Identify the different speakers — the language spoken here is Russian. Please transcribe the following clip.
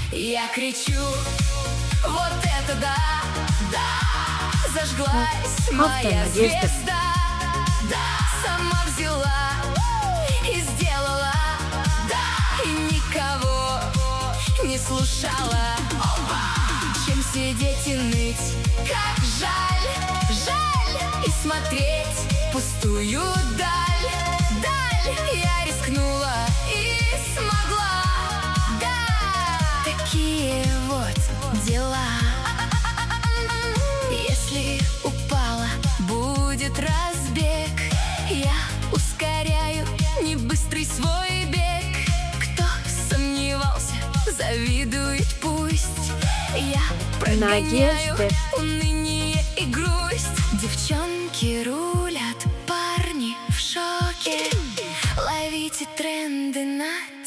Speaker 1: Я кричу, вот это да, да, зажглась моя звезда, да, сама взяла и сделала, да, и никого не слушала. Чем сидеть и ныть, как жаль, жаль, и смотреть пустую даль, даль. Я рискнула и смогла, да, такие вот дела. Если упала, будет разбег. Я ускоряю не быстрый свой бег. Кто сомневался, завидует пусть. Я прогоняю уныние и грусть. Девчонки рулят, парни в шоке. Ловите тренды на